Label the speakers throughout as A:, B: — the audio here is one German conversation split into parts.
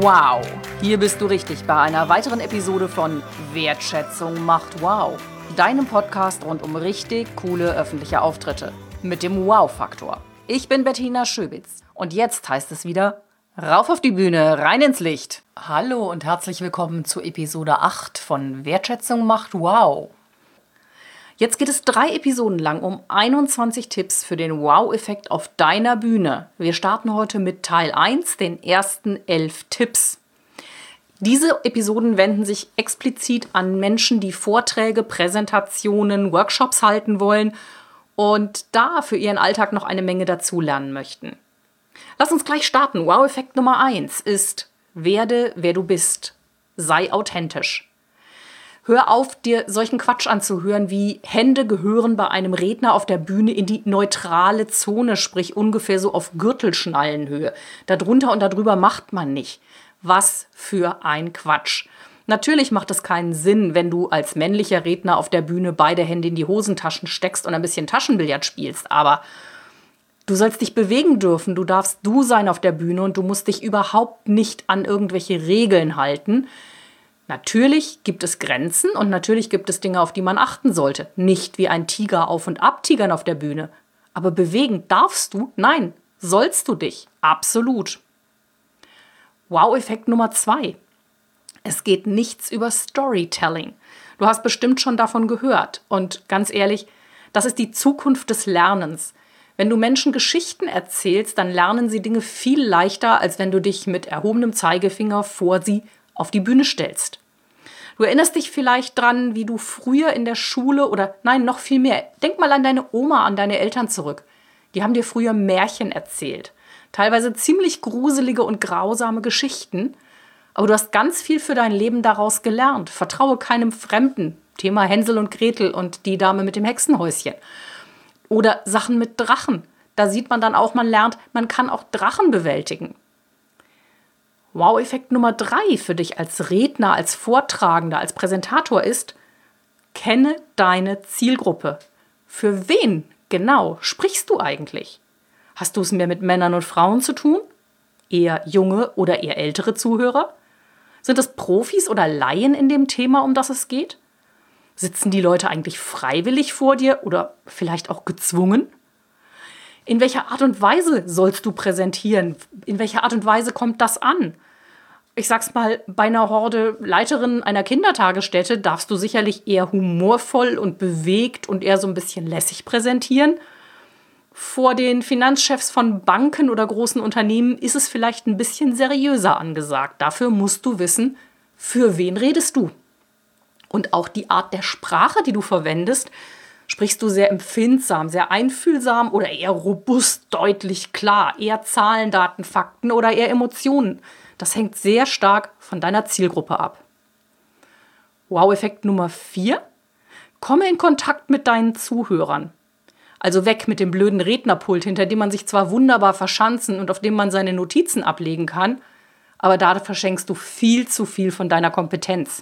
A: Wow, hier bist du richtig bei einer weiteren Episode von Wertschätzung macht Wow, deinem Podcast rund um richtig coole öffentliche Auftritte mit dem Wow-Faktor. Ich bin Bettina Schöbitz und jetzt heißt es wieder rauf auf die Bühne, rein ins Licht. Hallo und herzlich willkommen zu Episode 8 von Wertschätzung macht Wow. Jetzt geht es 3 Episoden lang um 21 Tipps für den Wow-Effekt auf deiner Bühne. Wir starten heute mit Teil 1, den ersten 11 Tipps. Diese Episoden wenden sich explizit an Menschen, die Vorträge, Präsentationen, Workshops halten wollen und da für ihren Alltag noch eine Menge dazulernen möchten. Lass uns gleich starten. Wow-Effekt Nummer 1 ist: werde, wer du bist. Sei authentisch. Hör auf, dir solchen Quatsch anzuhören wie Hände gehören bei einem Redner auf der Bühne in die neutrale Zone, sprich ungefähr so auf Gürtelschnallenhöhe. Darunter und darüber macht man nicht. Was für ein Quatsch. Natürlich macht es keinen Sinn, wenn du als männlicher Redner auf der Bühne beide Hände in die Hosentaschen steckst und ein bisschen Taschenbillard spielst, aber du sollst dich bewegen dürfen, du darfst du sein auf der Bühne und du musst dich überhaupt nicht an irgendwelche Regeln halten. Natürlich gibt es Grenzen und natürlich gibt es Dinge, auf die man achten sollte. Nicht wie ein Tiger auf und ab tigern auf der Bühne. Aber bewegen darfst du? Nein, sollst du dich. Absolut. Wow-Effekt Nummer 2. Es geht nichts über Storytelling. Du hast bestimmt schon davon gehört. Und ganz ehrlich, das ist die Zukunft des Lernens. Wenn du Menschen Geschichten erzählst, dann lernen sie Dinge viel leichter, als wenn du dich mit erhobenem Zeigefinger vor sie auf die Bühne stellst. Du erinnerst dich vielleicht dran, wie du früher in der Schule oder nein, noch viel mehr. Denk mal an deine Oma, an deine Eltern zurück. Die haben dir früher Märchen erzählt. Teilweise ziemlich gruselige und grausame Geschichten. Aber du hast ganz viel für dein Leben daraus gelernt. Vertraue keinem Fremden. Thema Hänsel und Gretel und die Dame mit dem Hexenhäuschen. Oder Sachen mit Drachen. Da sieht man dann auch, man lernt, man kann auch Drachen bewältigen. Wow-Effekt Nummer 3 für dich als Redner, als Vortragender, als Präsentator ist: kenne deine Zielgruppe. Für wen genau sprichst du eigentlich? Hast du es mehr mit Männern und Frauen zu tun? Eher junge oder eher ältere Zuhörer? Sind es Profis oder Laien in dem Thema, um das es geht? Sitzen die Leute eigentlich freiwillig vor dir oder vielleicht auch gezwungen? In welcher Art und Weise sollst du präsentieren? In welcher Art und Weise kommt das an? Ich sag's mal, bei einer Horde Leiterin einer Kindertagesstätte darfst du sicherlich eher humorvoll und bewegt und eher so ein bisschen lässig präsentieren. Vor den Finanzchefs von Banken oder großen Unternehmen ist es vielleicht ein bisschen seriöser angesagt. Dafür musst du wissen, für wen redest du. Und auch die Art der Sprache, die du verwendest. Sprichst du sehr empfindsam, sehr einfühlsam oder eher robust, deutlich, klar? Eher Zahlen, Daten, Fakten oder eher Emotionen? Das hängt sehr stark von deiner Zielgruppe ab. Wow-Effekt Nummer 4. Komme in Kontakt mit deinen Zuhörern. Also weg mit dem blöden Rednerpult, hinter dem man sich zwar wunderbar verschanzen und auf dem man seine Notizen ablegen kann, aber da verschenkst du viel zu viel von deiner Kompetenz.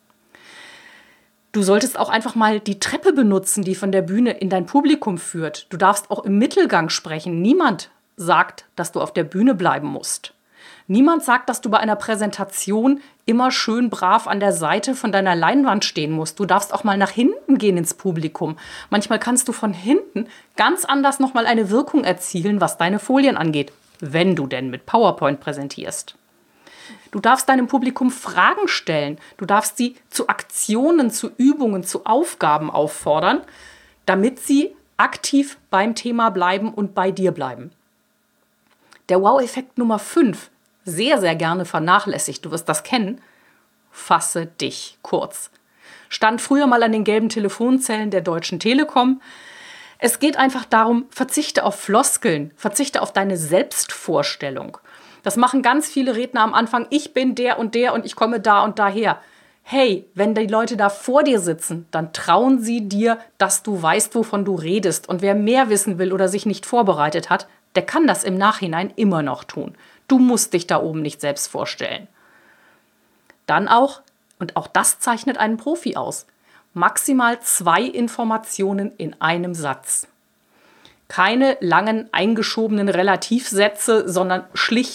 A: Du solltest auch einfach mal die Treppe benutzen, die von der Bühne in dein Publikum führt. Du darfst auch im Mittelgang sprechen. Niemand sagt, dass du auf der Bühne bleiben musst. Niemand sagt, dass du bei einer Präsentation immer schön brav an der Seite von deiner Leinwand stehen musst. Du darfst auch mal nach hinten gehen ins Publikum. Manchmal kannst du von hinten ganz anders nochmal eine Wirkung erzielen, was deine Folien angeht, wenn du denn mit PowerPoint präsentierst. Du darfst deinem Publikum Fragen stellen. Du darfst sie zu Aktionen, zu Übungen, zu Aufgaben auffordern, damit sie aktiv beim Thema bleiben und bei dir bleiben. Der Wow-Effekt Nummer 5, sehr, sehr gerne vernachlässigt, du wirst das kennen: fasse dich kurz. Stand früher mal an den gelben Telefonzellen der Deutschen Telekom. Es geht einfach darum, verzichte auf Floskeln, verzichte auf deine Selbstvorstellung. Das machen ganz viele Redner am Anfang: ich bin der und ich komme da und daher. Hey, wenn die Leute da vor dir sitzen, dann trauen sie dir, dass du weißt, wovon du redest. Und wer mehr wissen will oder sich nicht vorbereitet hat, der kann das im Nachhinein immer noch tun. Du musst dich da oben nicht selbst vorstellen. Dann auch, und auch das zeichnet einen Profi aus, maximal 2 Informationen in einem Satz. Keine langen, eingeschobenen Relativsätze, sondern schlichte,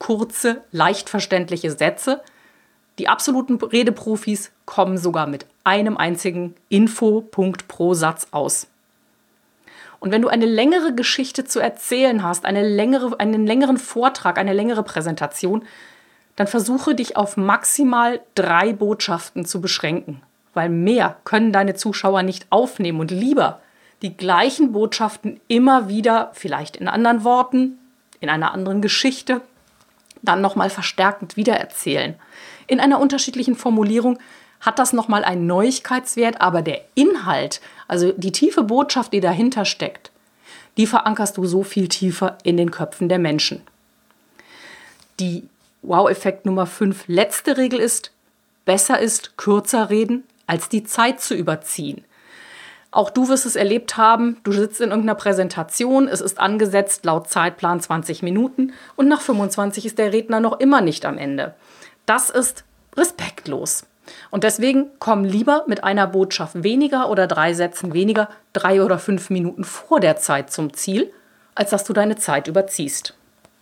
A: kurze, leicht verständliche Sätze. Die absoluten Redeprofis kommen sogar mit einem einzigen Infopunkt pro Satz aus. Und wenn du eine längere Geschichte zu erzählen hast, einen längeren Vortrag, eine längere Präsentation, dann versuche dich auf maximal 3 Botschaften zu beschränken. Weil mehr können deine Zuschauer nicht aufnehmen und lieber die gleichen Botschaften immer wieder, vielleicht in anderen Worten, in einer anderen Geschichte, dann nochmal verstärkend wiedererzählen. In einer unterschiedlichen Formulierung hat das nochmal einen Neuigkeitswert, aber der Inhalt, also die tiefe Botschaft, die dahinter steckt, die verankerst du so viel tiefer in den Köpfen der Menschen. Die Wow-Effekt Nummer 5 letzte Regel ist, besser ist kürzer reden, als die Zeit zu überziehen. Auch du wirst es erlebt haben, du sitzt in irgendeiner Präsentation, es ist angesetzt laut Zeitplan 20 Minuten und nach 25 ist der Redner noch immer nicht am Ende. Das ist respektlos. Und deswegen komm lieber mit einer Botschaft weniger oder 3 Sätzen weniger, 3 oder 5 Minuten vor der Zeit zum Ziel, als dass du deine Zeit überziehst.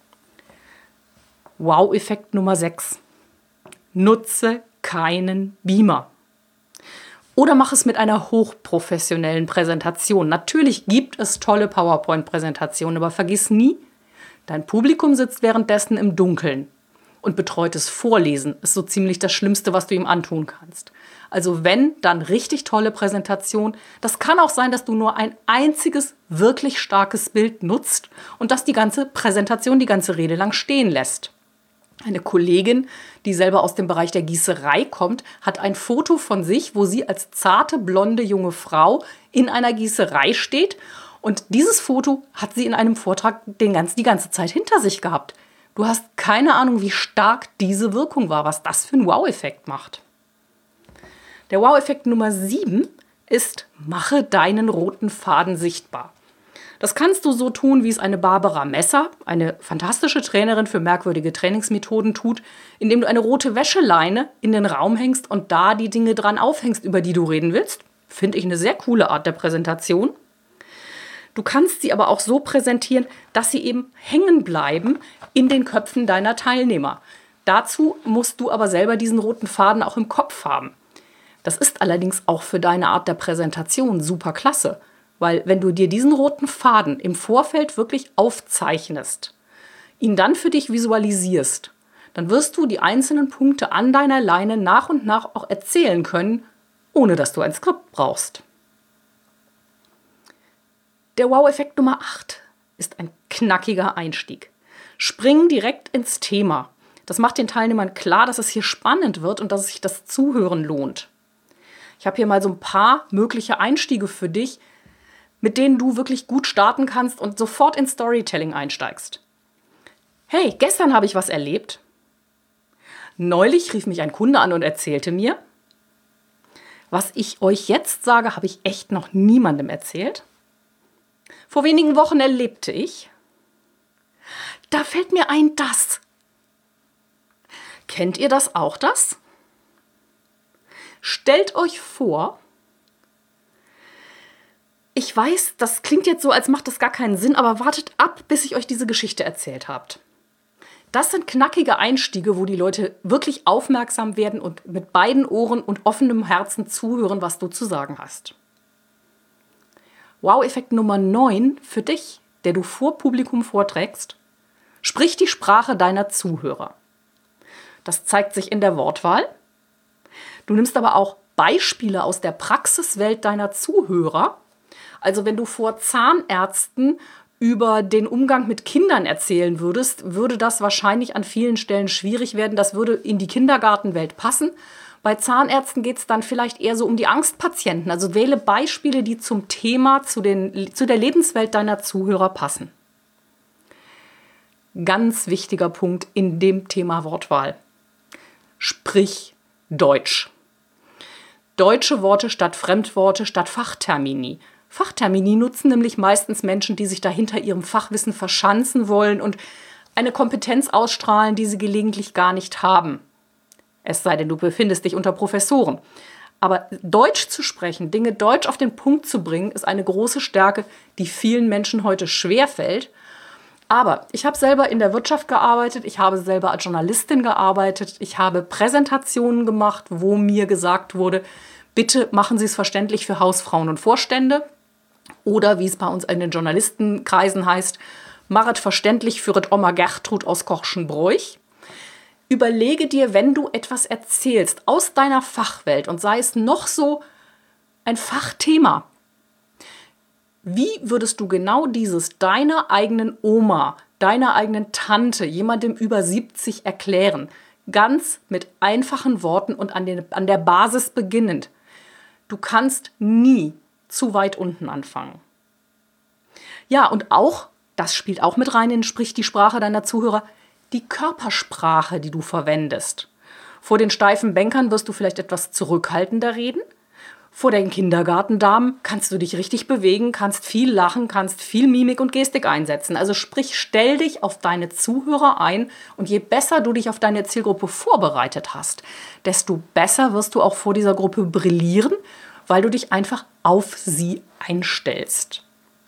A: Wow-Effekt Nummer 6. Nutze keinen Beamer. Oder mach es mit einer hochprofessionellen Präsentation. Natürlich gibt es tolle PowerPoint-Präsentationen, aber vergiss nie, dein Publikum sitzt währenddessen im Dunkeln. Und betreutes Vorlesen ist so ziemlich das Schlimmste, was du ihm antun kannst. Also wenn, dann richtig tolle Präsentation. Das kann auch sein, dass du nur ein einziges wirklich starkes Bild nutzt und das die ganze Präsentation, die ganze Rede lang stehen lässt. Eine Kollegin, die selber aus dem Bereich der Gießerei kommt, hat ein Foto von sich, wo sie als zarte, blonde junge Frau in einer Gießerei steht. Und dieses Foto hat sie in einem Vortrag die ganze Zeit hinter sich gehabt. Du hast keine Ahnung, wie stark diese Wirkung war, was das für einen Wow-Effekt macht. Der Wow-Effekt Nummer 7 ist, mache deinen roten Faden sichtbar. Das kannst du so tun, wie es eine Barbara Messer, eine fantastische Trainerin für merkwürdige Trainingsmethoden, tut, indem du eine rote Wäscheleine in den Raum hängst und da die Dinge dran aufhängst, über die du reden willst. Finde ich eine sehr coole Art der Präsentation. Du kannst sie aber auch so präsentieren, dass sie eben hängen bleiben in den Köpfen deiner Teilnehmer. Dazu musst du aber selber diesen roten Faden auch im Kopf haben. Das ist allerdings auch für deine Art der Präsentation super klasse, weil wenn du dir diesen roten Faden im Vorfeld wirklich aufzeichnest, ihn dann für dich visualisierst, dann wirst du die einzelnen Punkte an deiner Leine nach und nach auch erzählen können, ohne dass du ein Skript brauchst. Der Wow-Effekt Nummer 8 ist ein knackiger Einstieg. Spring direkt ins Thema. Das macht den Teilnehmern klar, dass es hier spannend wird und dass sich das Zuhören lohnt. Ich habe hier mal so ein paar mögliche Einstiege für dich, mit denen du wirklich gut starten kannst und sofort ins Storytelling einsteigst. Hey, gestern habe ich was erlebt. Neulich rief mich ein Kunde an und erzählte mir, was ich euch jetzt sage, habe ich echt noch niemandem erzählt. Vor wenigen Wochen erlebte ich, da fällt mir ein das. Kennt ihr das auch, das? Stellt euch vor, ich weiß, das klingt jetzt so, als macht das gar keinen Sinn, aber wartet ab, bis ich euch diese Geschichte erzählt habt. Das sind knackige Einstiege, wo die Leute wirklich aufmerksam werden und mit beiden Ohren und offenem Herzen zuhören, was du zu sagen hast. Wow-Effekt Nummer 9 für dich, der du vor Publikum vorträgst. Sprich die Sprache deiner Zuhörer. Das zeigt sich in der Wortwahl. Du nimmst aber auch Beispiele aus der Praxiswelt deiner Zuhörer. Also wenn du vor Zahnärzten über den Umgang mit Kindern erzählen würdest, würde das wahrscheinlich an vielen Stellen schwierig werden. Das würde in die Kindergartenwelt passen. Bei Zahnärzten geht es dann vielleicht eher so um die Angstpatienten. Also wähle Beispiele, die zum Thema, zu der Lebenswelt deiner Zuhörer passen. Ganz wichtiger Punkt in dem Thema Wortwahl. Sprich Deutsch. Deutsche Worte statt Fremdworte statt Fachtermini. Fachtermini nutzen nämlich meistens Menschen, die sich dahinter ihrem Fachwissen verschanzen wollen und eine Kompetenz ausstrahlen, die sie gelegentlich gar nicht haben. Es sei denn, du befindest dich unter Professoren. Aber Deutsch zu sprechen, Dinge deutsch auf den Punkt zu bringen, ist eine große Stärke, die vielen Menschen heute schwerfällt. Aber ich habe selber in der Wirtschaft gearbeitet, ich habe selber als Journalistin gearbeitet, ich habe Präsentationen gemacht, wo mir gesagt wurde, bitte machen Sie es verständlich für Hausfrauen und Vorstände. Oder wie es bei uns in den Journalistenkreisen heißt, machet verständlich für et Oma Gertrud aus Korschenbroich. Überlege dir, wenn du etwas erzählst aus deiner Fachwelt und sei es noch so ein Fachthema, wie würdest du genau dieses deiner eigenen Oma, deiner eigenen Tante, jemandem über 70 erklären? Ganz mit einfachen Worten und an der Basis beginnend. Du kannst nie zu weit unten anfangen. Ja, und auch, das spielt auch mit rein in Sprich die Sprache deiner Zuhörer, die Körpersprache, die du verwendest. Vor den steifen Bänkern wirst du vielleicht etwas zurückhaltender reden. Vor den Kindergartendamen kannst du dich richtig bewegen, kannst viel lachen, kannst viel Mimik und Gestik einsetzen. Also sprich, stell dich auf deine Zuhörer ein und je besser du dich auf deine Zielgruppe vorbereitet hast, desto besser wirst du auch vor dieser Gruppe brillieren, weil du dich einfach auf sie einstellst.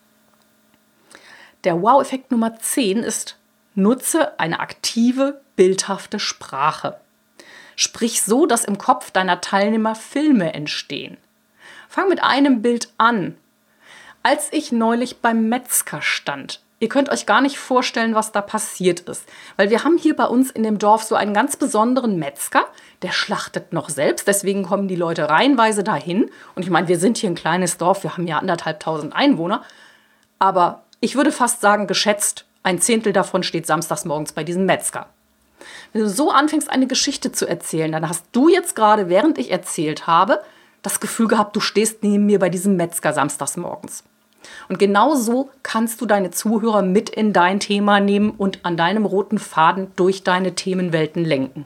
A: Der Wow-Effekt Nummer 10 ist, nutze eine aktive, bildhafte Sprache. Sprich so, dass im Kopf deiner Teilnehmer Filme entstehen. Fang mit einem Bild an. Als ich neulich beim Metzger stand, ihr könnt euch gar nicht vorstellen, was da passiert ist. Weil wir haben hier bei uns in dem Dorf so einen ganz besonderen Metzger, der schlachtet noch selbst, deswegen kommen die Leute reihenweise dahin. Und ich meine, wir sind hier ein kleines Dorf, wir haben ja 1.500 Einwohner. Aber ich würde fast sagen, geschätzt, 1/10 davon steht samstags morgens bei diesem Metzger. Wenn du so anfängst, eine Geschichte zu erzählen, dann hast du jetzt gerade, während ich erzählt habe, das Gefühl gehabt, du stehst neben mir bei diesem Metzger samstags morgens. Und genau so kannst du deine Zuhörer mit in dein Thema nehmen und an deinem roten Faden durch deine Themenwelten lenken.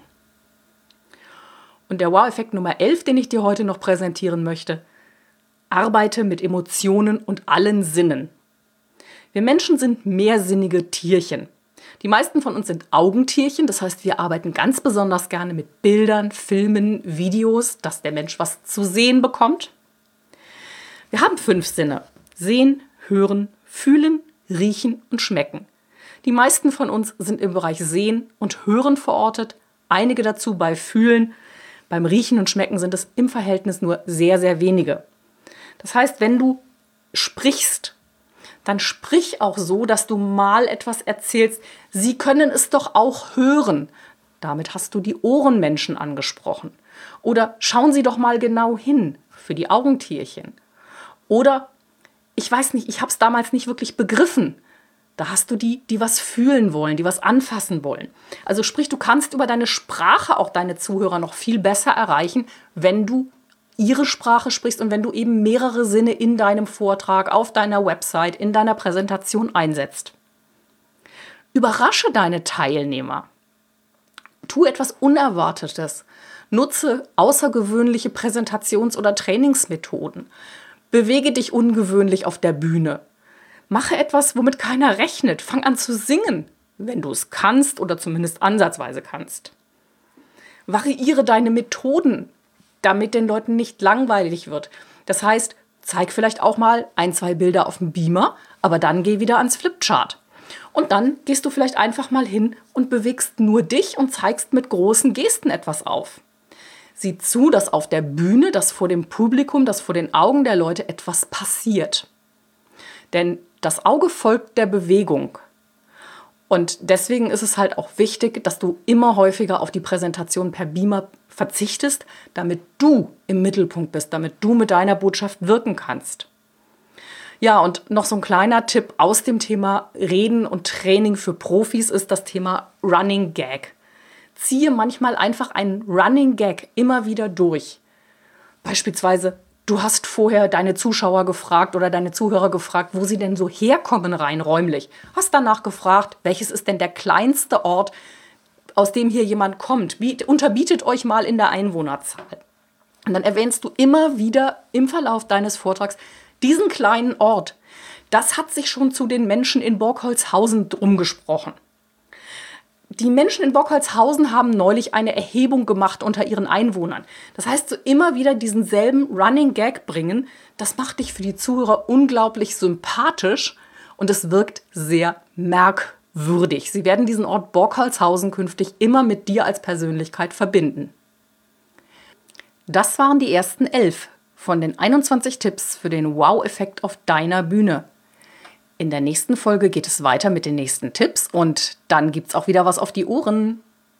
A: Und der Wow-Effekt Nummer 11, den ich dir heute noch präsentieren möchte, arbeite mit Emotionen und allen Sinnen. Wir Menschen sind mehrsinnige Tierchen. Die meisten von uns sind Augentierchen, das heißt, wir arbeiten ganz besonders gerne mit Bildern, Filmen, Videos, dass der Mensch was zu sehen bekommt. Wir haben 5 Sinne: Sehen, Hören, Fühlen, Riechen und Schmecken. Die meisten von uns sind im Bereich Sehen und Hören verortet, einige dazu bei Fühlen. Beim Riechen und Schmecken sind es im Verhältnis nur sehr, sehr wenige. Das heißt, wenn du sprichst, dann sprich auch so, dass du mal etwas erzählst. Sie können es doch auch hören. Damit hast du die Ohrenmenschen angesprochen. Oder schauen Sie doch mal genau hin für die Augentierchen. Oder, ich weiß nicht, ich habe es damals nicht wirklich begriffen. Da hast du die was fühlen wollen, die was anfassen wollen. Also sprich, du kannst über deine Sprache auch deine Zuhörer noch viel besser erreichen, wenn du ihre Sprache sprichst und wenn du eben mehrere Sinne in deinem Vortrag, auf deiner Website, in deiner Präsentation einsetzt. Überrasche deine Teilnehmer. Tu etwas Unerwartetes. Nutze außergewöhnliche Präsentations- oder Trainingsmethoden. Bewege dich ungewöhnlich auf der Bühne. Mache etwas, womit keiner rechnet. Fang an zu singen, wenn du es kannst oder zumindest ansatzweise kannst. Variiere deine Methoden, damit den Leuten nicht langweilig wird. Das heißt, zeig vielleicht auch mal 1, 2 Bilder auf dem Beamer, aber dann geh wieder ans Flipchart. Und dann gehst du vielleicht einfach mal hin und bewegst nur dich und zeigst mit großen Gesten etwas auf. Sieh zu, dass auf der Bühne, dass vor dem Publikum, dass vor den Augen der Leute etwas passiert. Denn das Auge folgt der Bewegung. Und deswegen ist es halt auch wichtig, dass du immer häufiger auf die Präsentation per Beamer verzichtest, damit du im Mittelpunkt bist, damit du mit deiner Botschaft wirken kannst. Ja, und noch so ein kleiner Tipp aus dem Thema Reden und Training für Profis ist das Thema Running Gag. Ziehe manchmal einfach einen Running Gag immer wieder durch. Beispielsweise, du hast vorher deine Zuschauer gefragt oder deine Zuhörer gefragt, wo sie denn so herkommen rein räumlich. Hast danach gefragt, welches ist denn der kleinste Ort, aus dem hier jemand kommt. Unterbietet euch mal in der Einwohnerzahl. Und dann erwähnst du immer wieder im Verlauf deines Vortrags diesen kleinen Ort. Das hat sich schon zu den Menschen in Borkholzhausen umgesprochen. Die Menschen in Borkholzhausen haben neulich eine Erhebung gemacht unter ihren Einwohnern. Das heißt, so immer wieder diesen selben Running Gag bringen, das macht dich für die Zuhörer unglaublich sympathisch und es wirkt sehr merkwürdig. würdig. Sie werden diesen Ort Borkholzhausen künftig immer mit dir als Persönlichkeit verbinden. Das waren die ersten 11 von den 21 Tipps für den Wow-Effekt auf deiner Bühne. In der nächsten Folge geht es weiter mit den nächsten Tipps und dann gibt's auch wieder was auf die Ohren.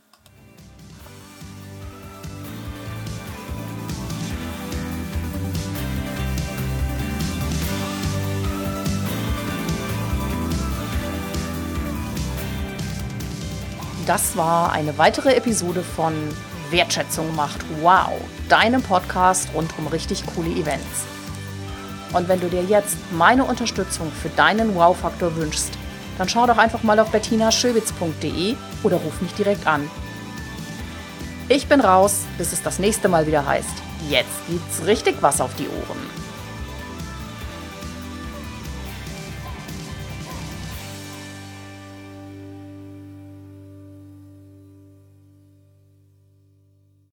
A: Das war eine weitere Episode von Wertschätzung macht Wow, deinem Podcast rund um richtig coole Events. Und wenn du dir jetzt meine Unterstützung für deinen Wow-Faktor wünschst, dann schau doch einfach mal auf bettinaschöwitz.de oder ruf mich direkt an. Ich bin raus, bis es das nächste Mal wieder heißt, jetzt gibt's richtig was auf die Ohren.